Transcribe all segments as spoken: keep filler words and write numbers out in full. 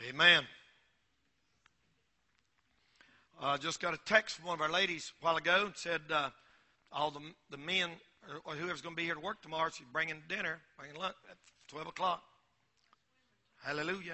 Amen. I uh, just got a text from one of our ladies a while ago and said uh, all the the men or whoever's going to be here to work tomorrow, she's bringing dinner, bringing lunch at twelve o'clock. Hallelujah.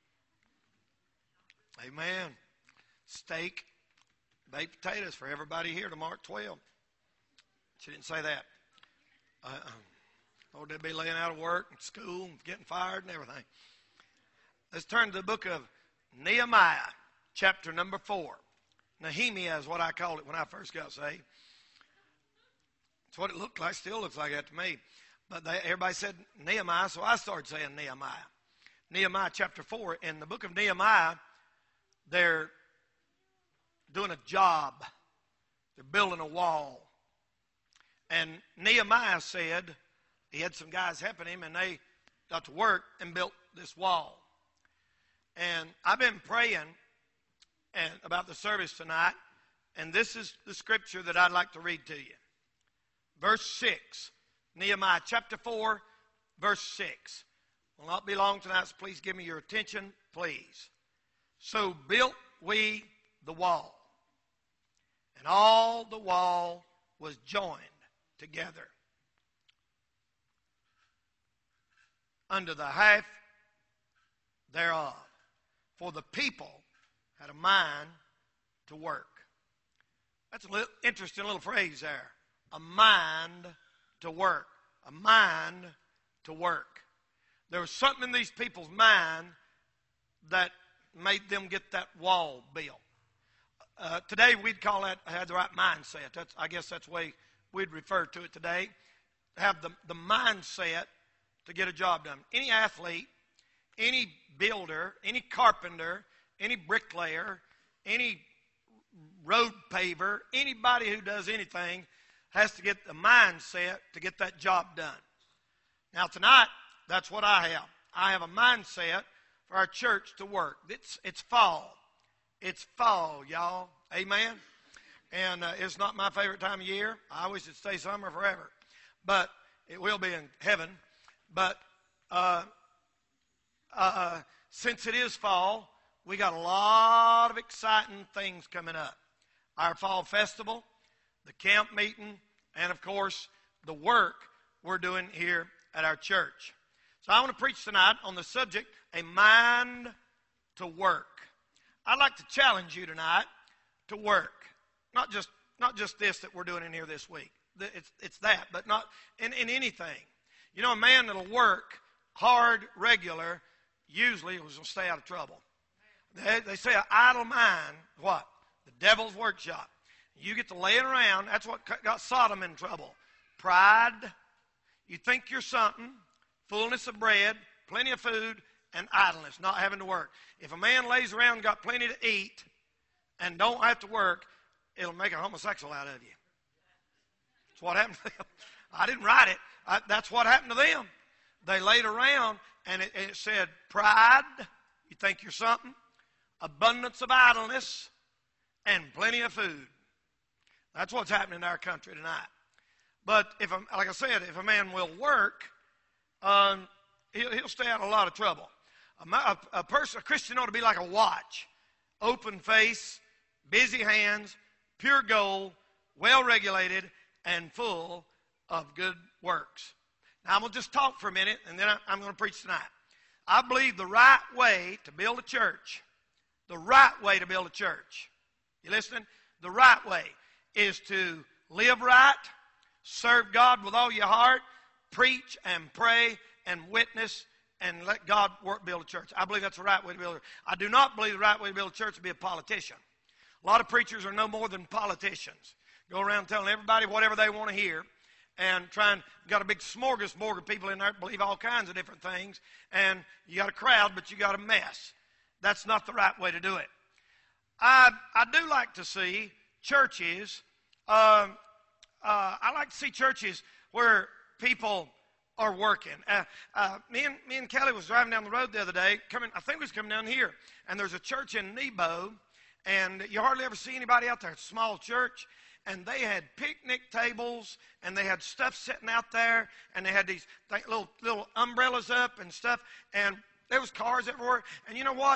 Amen. Steak, baked potatoes for everybody here tomorrow at twelve. She didn't say that. Uh, oh, they'd be laying out of work and school and getting fired and everything. Let's turn to the book of Nehemiah, chapter number four. Nehemiah is what I called it when I first got saved. It's what it looked like, still looks like that to me. But they, everybody said Nehemiah, so I started saying Nehemiah. Nehemiah chapter four. In the book of Nehemiah, they're doing a job. They're building a wall. And Nehemiah said, he had some guys helping him, and they got to work and built this wall. And I've been praying and about the service tonight, and this is the scripture that I'd like to read to you. Verse six, Nehemiah chapter four, verse six. Will not be long tonight, so please give me your attention, please. So built we the wall, and all the wall was joined together under the half thereof, for the people had a mind to work. That's a little interesting little phrase there. A mind to work. A mind to work. There was something in these people's mind that made them get that wall built. Uh, today we'd call that had the right mindset. That's, I guess that's the way we'd refer to it today. Have the, the mindset to get a job done. Any athlete, any builder, any carpenter, any bricklayer, any road paver, anybody who does anything has to get the mindset to get that job done. Now tonight, that's what I have. I have a mindset for our church to work. It's, it's fall. It's fall, y'all. Amen? And uh, it's not my favorite time of year. I wish it'd stay summer forever. But it will be in heaven. But uh, uh, since it is fall, we got a lot of exciting things coming up. Our fall festival, the camp meeting, and of course, the work we're doing here at our church. So I want to preach tonight on the subject, a mind to work. I'd like to challenge you tonight to work. Not just not just this that we're doing in here this week. It's, it's that, but not in, in anything. You know, a man that'll work hard, regular, usually will stay out of trouble. They, they say an idle mind, what? The devil's workshop. You get to laying around. That's what got Sodom in trouble. Pride. You think you're something. Fullness of bread, plenty of food, and idleness, not having to work. If a man lays around and got plenty to eat and don't have to work, it'll make a homosexual out of you. That's what happened to them. I didn't write it. I, that's what happened to them. They laid around, and it, it said pride. You think you're something. Abundance of idleness, and plenty of food. That's what's happening in our country tonight. But if, a, like I said, if a man will work, um, he'll, he'll stay out of a lot of trouble. A, a, a person, a Christian ought to be like a watch. Open face, busy hands, pure gold, well-regulated, and full of good works. Now, I'm going to just talk for a minute, and then I, I'm going to preach tonight. I believe the right way to build a church, the right way to build a church, you listening? The right way is to live right, serve God with all your heart, preach and pray and witness and let God work, build a church. I believe that's the right way to build a church. I do not believe the right way to build a church is to be a politician. A lot of preachers are no more than politicians. Go around telling everybody whatever they want to hear and trying, got a big smorgasbord of people in there that believe all kinds of different things, and you got a crowd, but you got a mess. That's not the right way to do it. I, I do like to see churches, uh, uh, I like to see churches where people are working. Uh, uh, me, and, me and Kelly was driving down the road the other day, coming, I think we was coming down here, and there's a church in Nebo, and you hardly ever see anybody out there. It's a small church, and they had picnic tables, and they had stuff sitting out there, and they had these th- little little umbrellas up and stuff, and there was cars everywhere. And you know what?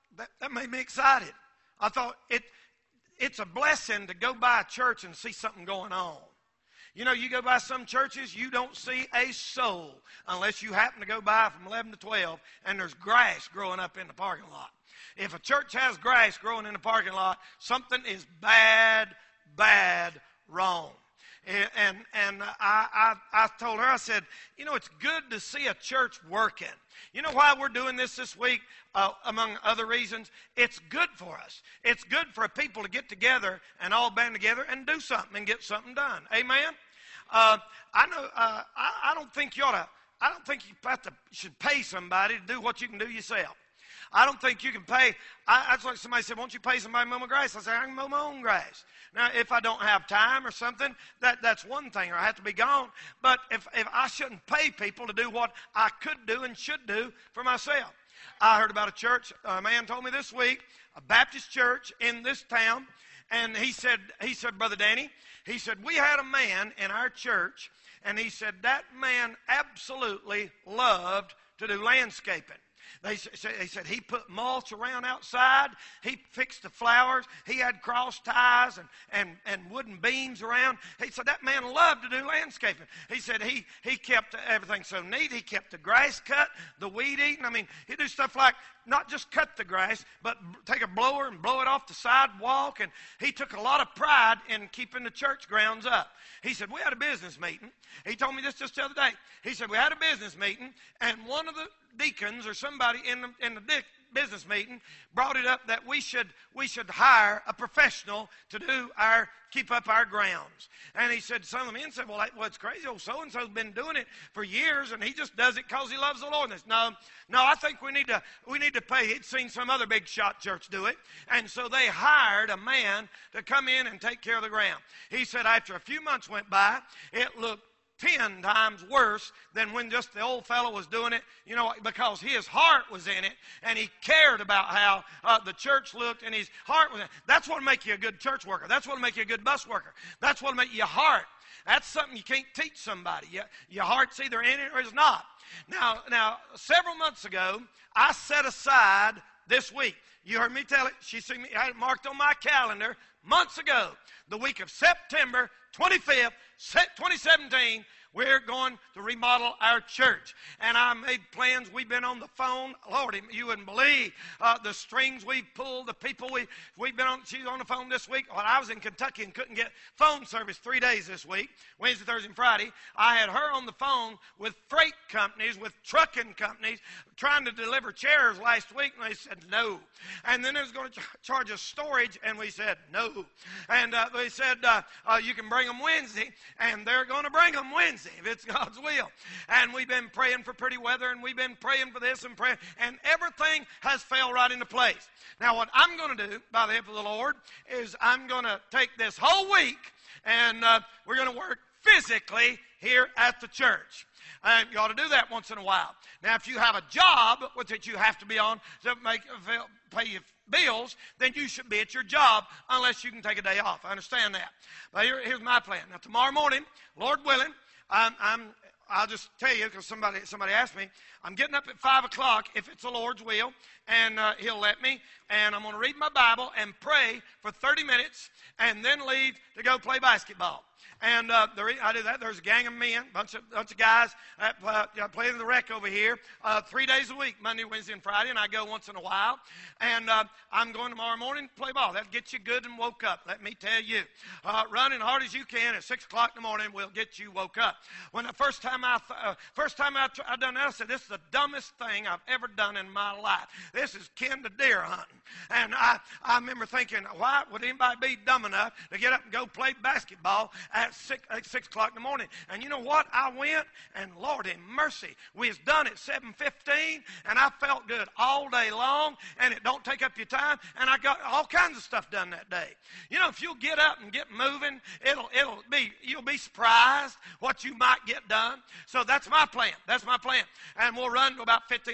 that, that made me excited. I thought it it's a blessing to go by a church and see something going on. You know, you go by some churches, you don't see a soul unless you happen to go by from eleven to twelve and there's grass growing up in the parking lot. If a church has grass growing in the parking lot, something is bad, bad, wrong. And and I, I, I told her, I said, you know, it's good to see a church working. You know why we're doing this this week, uh, among other reasons? It's good for us. It's good for people to get together and all band together and do something and get something done. Amen? Uh, I know. Uh, I, I don't think you ought to. I don't think you have to, should pay somebody to do what you can do yourself. I don't think you can pay. I, that's like somebody said, won't you pay somebody to mow my grass? I say, I can mow my own grass. Now, if I don't have time or something, that, that's one thing, or I have to be gone. But if, if I shouldn't pay people to do what I could do and should do for myself. I heard about a church, a man told me this week, a Baptist church in this town, and he said, he said, Brother Danny, he said, we had a man in our church, and he said, that man absolutely loved to do landscaping. They said, he said he put mulch around outside. He fixed the flowers. He had cross ties and, and, and wooden beams around. He said that man loved to do landscaping. He said he, he kept everything so neat. He kept the grass cut, the weed eaten. I mean, he'd do stuff like not just cut the grass, but take a blower and blow it off the sidewalk. And he took a lot of pride in keeping the church grounds up. He said, we had a business meeting. He told me this just the other day. He said, we had a business meeting, and one of the deacons or somebody in the, in the dic- business meeting brought it up that we should we should hire a professional to do our keep up our grounds. And he said, some of the men said, well, that, well it's crazy. Old so-and-so's been doing it for years, and he just does it because he loves the Lord. And said, no, no, I think we need to we need to pay. He'd seen some other big shot church do it, and so they hired a man to come in and take care of the ground. He said after a few months went by, it looked ten times worse than when just the old fellow was doing it, you know, because his heart was in it, and he cared about how uh, the church looked, and his heart was in it. That's what will make you a good church worker. That's what will make you a good bus worker. That's what will make you heart. That's something you can't teach somebody. You, your heart's either in it or it's not. Now, now, several months ago, I set aside this week. You heard me tell it. She seen me. I had it marked on my calendar months ago. The week of September twenty-fifth, twenty seventeen, we're going to remodel our church. And I made plans. We've been on the phone. Lord, you wouldn't believe uh, the strings we pulled, the people we, we've been on. She's on the phone this week. When I was in Kentucky and couldn't get phone service three days this week, Wednesday, Thursday, and Friday, I had her on the phone with freight companies, with trucking companies, trying to deliver chairs last week, and they said no. And then they was going to ch- charge us storage, and we said no. And uh, they said uh, uh, you can bring them Wednesday, and they're going to bring them Wednesday if it's God's will. And we've been praying for pretty weather, and we've been praying for this and praying, and everything has fell right into place. Now, what I'm going to do, by the help of the Lord, is I'm going to take this whole week, and uh, we're going to work physically here at the church. And you ought to do that once in a while. Now, if you have a job with which you have to be on to make pay your bills, then you should be at your job unless you can take a day off. I understand that. But here, here's my plan. Now, tomorrow morning, Lord willing, I'm, I'm, I'll just tell you because somebody, somebody asked me, I'm getting up at five o'clock if it's the Lord's will, and uh, He'll let me. And I'm going to read my Bible and pray for thirty minutes and then leave to go play basketball. And uh, the reason I do that, there's a gang of men, bunch of bunch of guys that uh, play in the rec over here uh, three days a week, Monday, Wednesday, and Friday, and I go once in a while. And uh, I'm going tomorrow morning to play ball. That'll get you good and woke up, let me tell you. Uh, running hard as you can at six o'clock in the morning will get you woke up. When the first time I uh, first time I, I done that, I said, this is the dumbest thing I've ever done in my life. This is kin to deer hunting. And I, I remember thinking, why would anybody be dumb enough to get up and go play basketball at six, at six o'clock in the morning? And you know what? I went, and Lord in mercy, we was done at seven fifteen, and I felt good all day long, and it don't take up your time, and I got all kinds of stuff done that day. You know, if you'll get up and get moving, it'll it'll be you'll be surprised what you might get done. So that's my plan. That's my plan. And we'll run to about fifteen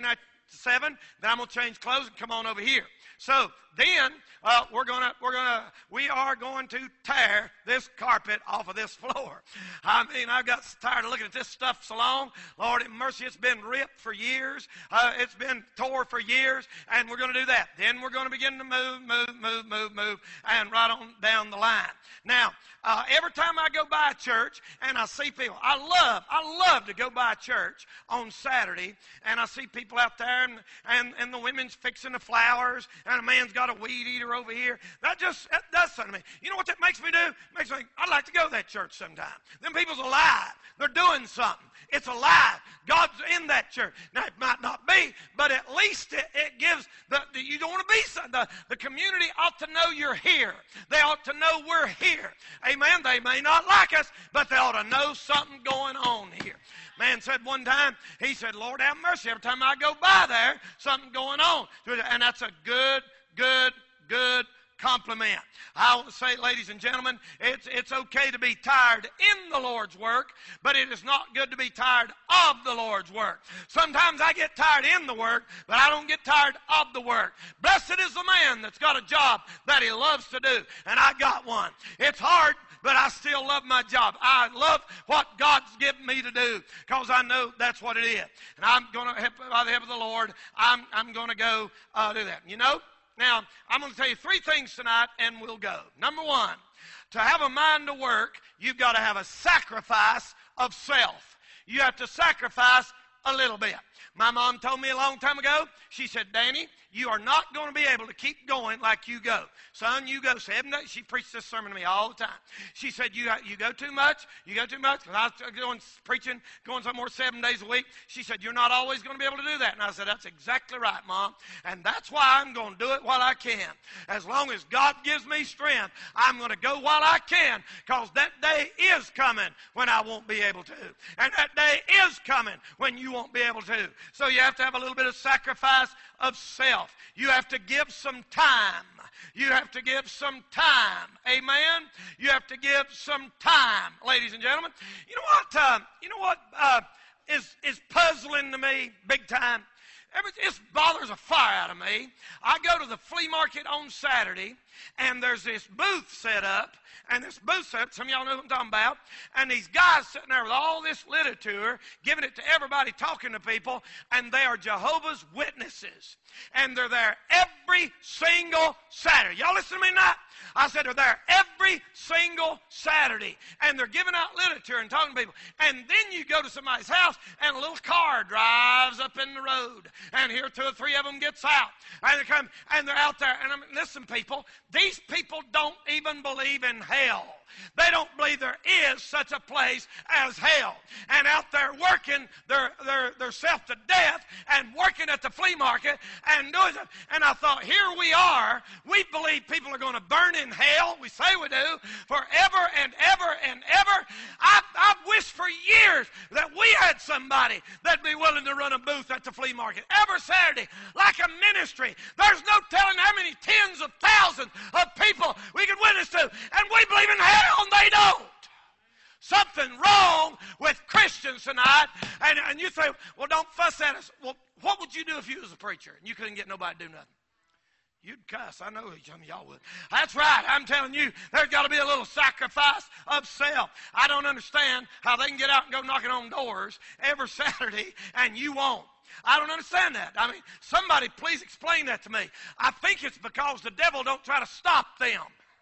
to seven. Then I'm going to change clothes and come on over here. So then uh, we're gonna we're gonna we are going to tear this carpet off of this floor. I mean, I got tired of looking at this stuff so long. Lord have mercy, it's been ripped for years. Uh, it's been tore for years, and we're going to do that. Then we're going to begin to move, move, move, move, move, and right on down the line. Now, uh, every time I go by a church and I see people, I love I love to go by a church on Saturday, and I see people out there, and and, and the women's fixing the flowers, and a man's got a weed eater over here. That just that does something to me. You know what that makes me do? It makes me think, I'd like to go to that church sometime. Them people's alive. They're doing something. It's alive. God's in that church. Now, it might not be, but at least it, it gives, the, the you don't want to be, the, the community ought to know you're here. They ought to know we're here. Amen. They may not like us, but they ought to know something going on here. Man said one time, he said, Lord have mercy, every time I go by there, something going on. And that's a good, good, good compliment. I want to say, ladies and gentlemen, it's, it's okay to be tired in the Lord's work, but it is not good to be tired of the Lord's work. Sometimes I get tired in the work, but I don't get tired of the work. Blessed is the man that's got a job that he loves to do, and I got one. It's hard, but I still love my job. I love what God's given me to do because I know that's what it is. And I'm going to, by the help of the Lord, I'm, I'm going to go uh, do that. You know, now, I'm going to tell you three things tonight, and we'll go. Number one, to have a mind to work, you've got to have a sacrifice of self. You have to sacrifice a little bit. My mom told me a long time ago, she said, Danny, you are not going to be able to keep going like you go. Son, you go seven days. She preached this sermon to me all the time. She said, you, you go too much. You go too much. I was going preaching, going somewhere seven days a week. She said, you're not always going to be able to do that. And I said, that's exactly right, Mom. And that's why I'm going to do it while I can. As long as God gives me strength, I'm going to go while I can, because that day is coming when I won't be able to. And that day is coming when you won't be able to. So you have to have a little bit of sacrifice of self. You have to give some time. You have to give some time. Amen? You have to give some time, ladies and gentlemen. You know what, uh, you know what uh, is, is puzzling to me big time? It bothers a fire out of me. I go to the flea market on Saturday, and there's this booth set up, and this booth set up, some of y'all know what I'm talking about, and these guys sitting there with all this literature, giving it to everybody, talking to people, and they are Jehovah's Witnesses. And they're there every single Saturday. Y'all listen to me tonight? I said they're there every single Saturday. And they're giving out literature and talking to people. And then you go to somebody's house and a little car drives up in the road. And here two or three of them gets out. And they come and they're out there. And I mean, listen, people, these people don't even believe in hell. They don't believe there is such a place as hell. And out there working their, their, their self to death and working at the flea market and doing it. And I thought, here we are. We believe people are going to burn in hell. We say we do. Forever and ever and ever. I've, I've wished for years that we had somebody that'd be willing to run a booth at the flea market every Saturday, like a ministry. There's no telling how many tens of thousands of people we could witness to. And we believe in hell. And they don't. Something wrong with Christians tonight. And, and you say, well, don't fuss at us. Well, what would you do if you was a preacher and you couldn't get nobody to do nothing? You'd cuss. I know some of y'all would. That's right. I'm telling you, there's got to be a little sacrifice of self. I don't understand how they can get out and go knocking on doors every Saturday and you won't. I don't understand that. I mean, somebody please explain that to me. I think it's because the devil don't try to stop them.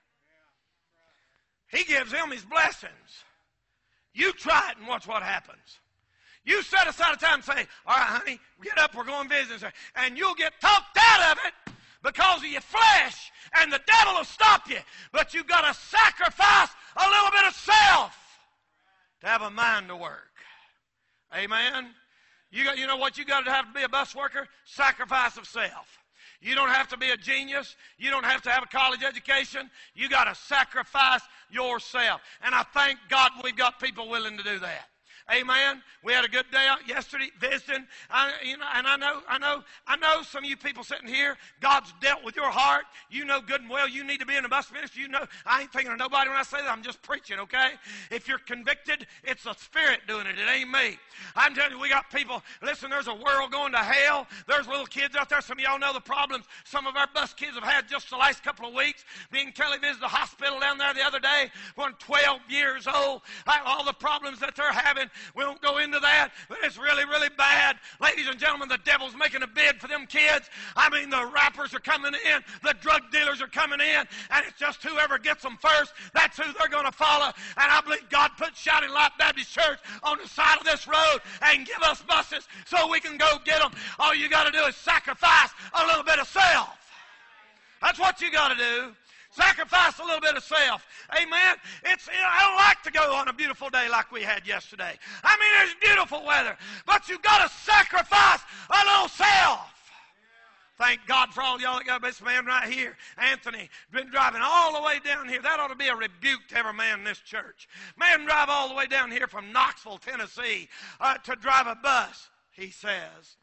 He gives them his blessings. You try it and watch what happens. You set aside a time and say, all right, honey, get up, we're going business. And you'll get talked out of it because of your flesh, and the devil will stop you. But you've got to sacrifice a little bit of self to have a mind to work. Amen? You, got, you know what you got to have to be a bus worker? Sacrifice of self. You don't have to be a genius. You don't have to have a college education. You got to sacrifice yourself. And I thank God we've got people willing to do that. Amen. We had a good day out yesterday visiting. I, you know, and I know, I know, I know some of you people sitting here, God's dealt with your heart. You know good and well you need to be in the bus ministry. You know, I ain't thinking of nobody when I say that. I'm just preaching, okay? If you're convicted, it's the Spirit doing it. It ain't me. I'm telling you, we got people, listen, there's a world going to hell. There's little kids out there. Some of y'all know the problems some of our bus kids have had just the last couple of weeks. Me and Kelly visited the hospital down there the other day, one twelve years old. All the problems that they're having, we won't go into that, but it's really, really bad. Ladies and gentlemen, the devil's making a bid for them kids. I mean, the rappers are coming in, the drug dealers are coming in, and it's just whoever gets them first, that's who they're going to follow. And I believe God put Shouting Light Baptist Church on the side of this road and give us buses so we can go get them. All you got to do is sacrifice a little bit of self. That's what you got to do. Sacrifice a little bit of self. Amen. It's, you know, I don't like to go on a beautiful day like we had yesterday. I mean, there's beautiful weather, but you got to sacrifice a little self. Thank God for all y'all that got this man right here, Anthony, been driving all the way down here. That ought to be a rebuke to every man in this church. Man drive all the way down here from Knoxville, Tennessee, uh, to drive a bus, he says.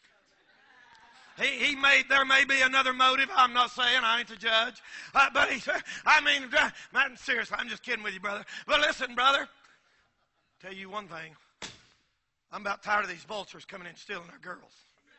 He, he may, there may be another motive. I'm not saying, I ain't the judge. Uh, but he said, I mean, man, seriously, I'm just kidding with you, brother. But listen, brother, tell you one thing. I'm about tired of these vultures coming in stealing our girls.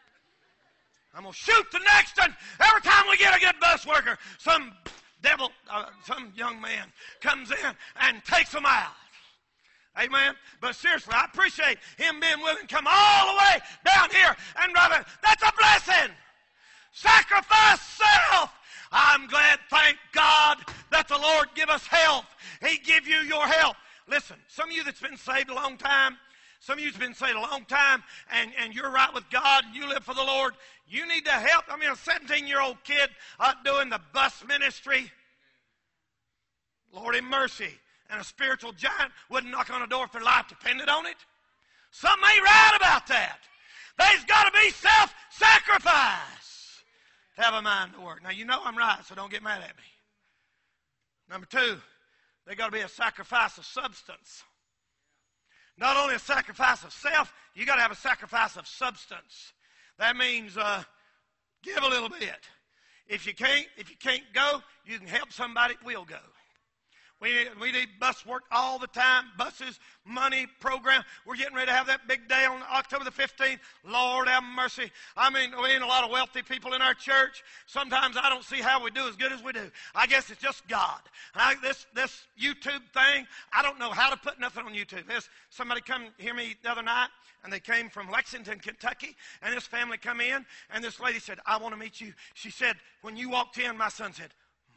I'm going to shoot the next one. Every time we get a good bus worker, some devil, uh, some young man comes in and takes them out. Amen. But seriously, I appreciate him being willing to come all the way down here and drive it. That's a blessing. Sacrifice self. I'm glad, thank God, that the Lord give us health. He give you your health. Listen, some of you that's been saved a long time, some of you that's been saved a long time, and, and you're right with God, and you live for the Lord, you need to help. I mean, a seventeen-year-old kid uh, doing the bus ministry, Lord have mercy. And a spiritual giant wouldn't knock on a door if their life depended on it. Something ain't right about that. There's got to be self-sacrifice to have a mind to work. Now, you know I'm right, so don't get mad at me. Number two, there's got to be a sacrifice of substance. Not only a sacrifice of self, you got to have a sacrifice of substance. That means uh, give a little bit. If you can't, if you can't go, you can help somebody. We'll go. We, we need bus work all the time, buses, money, program. We're getting ready to have that big day on October the fifteenth. Lord have mercy. I mean, we ain't a lot of wealthy people in our church. Sometimes I don't see how we do as good as we do. I guess it's just God. I, this, this YouTube thing, I don't know how to put nothing on YouTube. There's somebody come hear me the other night, and they came from Lexington, Kentucky, and this family come in, and this lady said, I want to meet you. She said, when you walked in, my son said,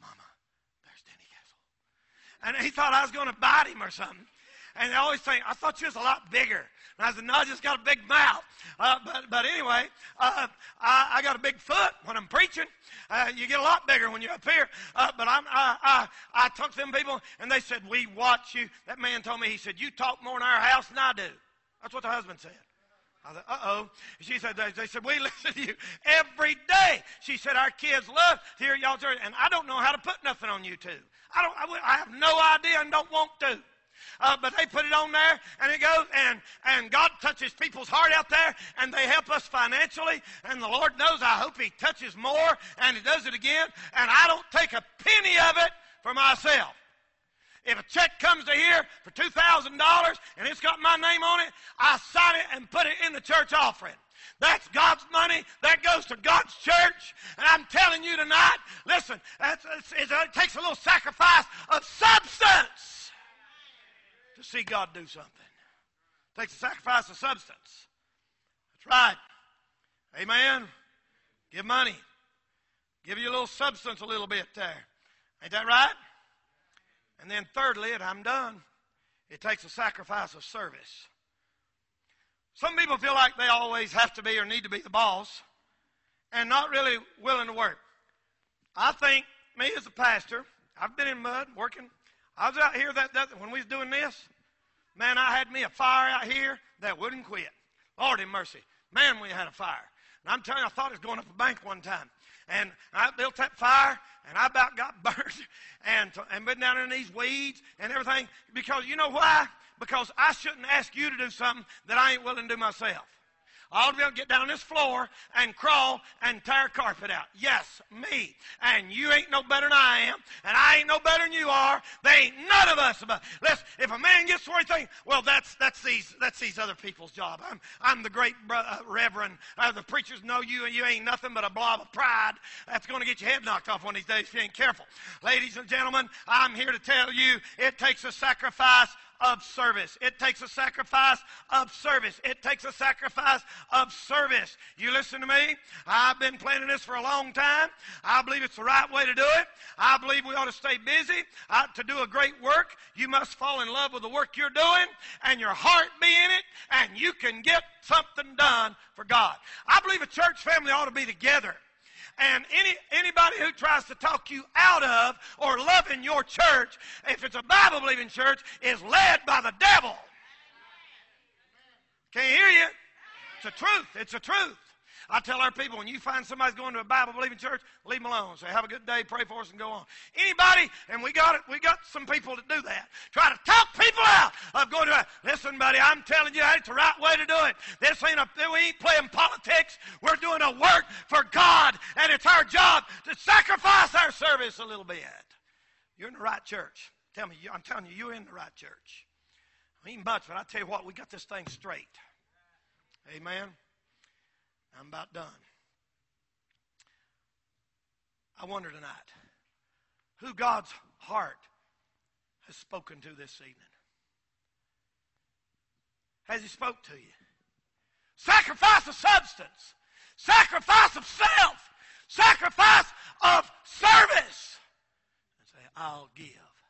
and he thought I was going to bite him or something. And they always think, I thought you was a lot bigger. And I said, no, I just got a big mouth. Uh, but, but anyway, uh, I, I got a big foot when I'm preaching. Uh, you get a lot bigger when you're up here. Uh, but I'm, I, I, I talked to them people, and they said, we watch you. That man told me, he said, you talk more in our house than I do. That's what the husband said. I said, uh-oh. She said, they, they said, we listen to you every day. She said, our kids love to hear y'all church, and I don't know how to put nothing on YouTube. I don't. I, I have no idea and don't want to. Uh, but they put it on there, and it goes, and, and God touches people's heart out there, and they help us financially, and the Lord knows I hope He touches more, and He does it again, and I don't take a penny of it for myself. If a check comes to here for two thousand dollars, and it's got my name on it, I sign it and put it in the church offering. That's God's money. That goes to God's church. And I'm telling you tonight, listen, it's, it's, it's, it takes a little sacrifice of substance to see God do something. It takes a sacrifice of substance. That's right. Amen. Give money. Give you a little substance a little bit there. Ain't that right? And then thirdly, and I'm done, it takes a sacrifice of service. Some people feel like they always have to be or need to be the boss and not really willing to work. I think, me as a pastor, I've been in mud working. I was out here that, that when we was doing this, man, I had me a fire out here that wouldn't quit. Lord have mercy. Man, we had a fire. And I'm telling you, I thought it was going up a bank one time. And I built that fire, and I about got burned and, and been down in these weeds and everything. Because you know why? Because I shouldn't ask you to do something that I ain't willing to do myself. I ought to be able to get down this floor and crawl and tear carpet out. Yes, me. And you ain't no better than I am, and I ain't no better than you are. They ain't none of us about. Listen, if a man gets to where he thinks, well, that's that's these that's these other people's job. I'm I'm the great brother, uh, reverend. Uh, the preachers know you, and you ain't nothing but a blob of pride. That's going to get your head knocked off one of these days if you ain't careful. Ladies and gentlemen, I'm here to tell you, it takes a sacrifice of service. It takes a sacrifice of service. It takes a sacrifice of service. You listen to me? I've been planning this for a long time. I believe it's the right way to do it. I believe we ought to stay busy. Uh, to do a great work, you must fall in love with the work you're doing and your heart be in it, and you can get something done for God. I believe a church family ought to be together. And any anybody who tries to talk you out of or loving your church, if it's a Bible-believing church, is led by the devil. Can't hear you. It's a truth. It's a truth. I tell our people, when you find somebody's going to a Bible-believing church, leave them alone. Say, have a good day, pray for us, and go on. Anybody, and we got it, we got some people that do that. Try to talk people out of going to a, listen, buddy, I'm telling you, it's the right way to do it. This ain't a, we ain't playing politics. We're doing a work for God, and it's our job to sacrifice our service a little bit. You're in the right church. Tell me, I'm telling you, you're in the right church. I mean much, but I tell you what, we got this thing straight. Amen. I'm about done. I wonder tonight who God's heart has spoken to this evening. Has He spoke to you? Sacrifice of substance. Sacrifice of self. Sacrifice of service. And say, I'll give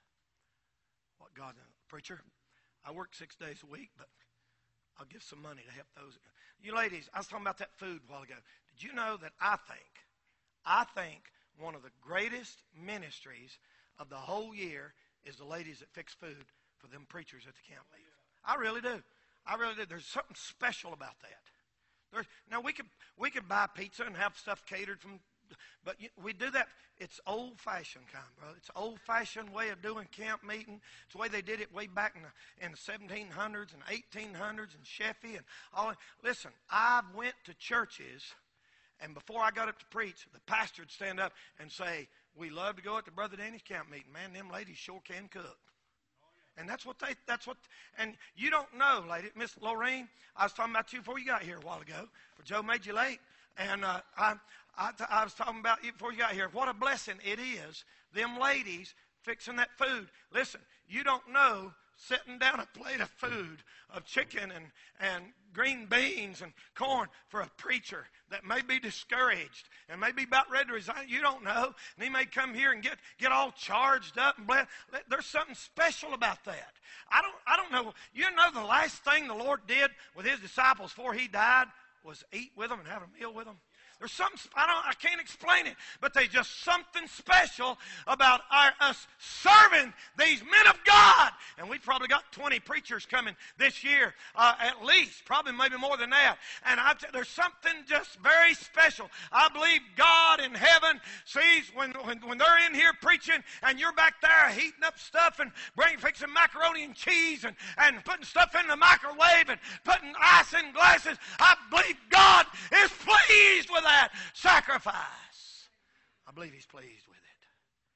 what God, preacher, I work six days a week, but I'll give some money to help those. You ladies, I was talking about that food a while ago. Did you know that I think, I think one of the greatest ministries of the whole year is the ladies that fix food for them preachers at the camp meeting. I really do. I really do. There's something special about that. There's, now, we could, we could buy pizza and have stuff catered from, but we do that. It's old-fashioned kind, brother. It's an old-fashioned way of doing camp meeting. It's the way they did it way back in the, in the seventeen hundreds and eighteen hundreds and Sheffy and all. Listen, I went to churches, and before I got up to preach, the pastor would stand up and say, we love to go at the Brother Danny's camp meeting. Man, them ladies sure can cook. And that's what they, that's what, and you don't know, lady, Miss Lorraine, I was talking about you before you got here a while ago, for Joe made you late. And uh, I, I, I was talking about you before you got here. What a blessing it is, them ladies fixing that food. Listen, you don't know sitting down a plate of food, of chicken and, and green beans and corn for a preacher that may be discouraged and may be about ready to resign. You don't know. And he may come here and get, get all charged up and blessed. There's something special about that. I don't, I don't know. You know the last thing the Lord did with His disciples before He died was eat with them and have a meal with them. There's something, I don't, I can't explain it, but there's just something special about our, us serving these men of God. And we've probably got twenty preachers coming this year, uh, at least, probably maybe more than that. And I, there's something just very special. I believe God in heaven sees when, when, when they're in here preaching and you're back there heating up stuff and bringing, fixing macaroni and cheese and, and putting stuff in the microwave and putting ice in glasses. I believe God is pleased with that sacrifice. I believe He's pleased with it.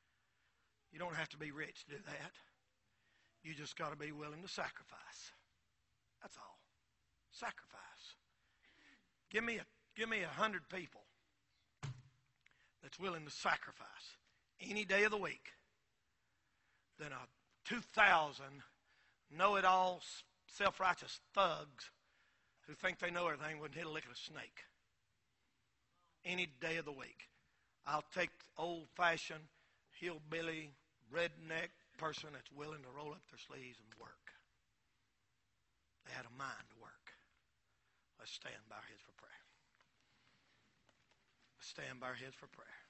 You don't have to be rich to do that. You just got to be willing to sacrifice. That's all. Sacrifice. Give me a give me a hundred people that's willing to sacrifice any day of the week than a two thousand know-it-all, self-righteous thugs who think they know everything wouldn't hit a lick of a snake. Any day of the week. I'll take old-fashioned, hillbilly, redneck person that's willing to roll up their sleeves and work. They had a mind to work. Let's stand by our heads for prayer. Let's stand by our heads for prayer.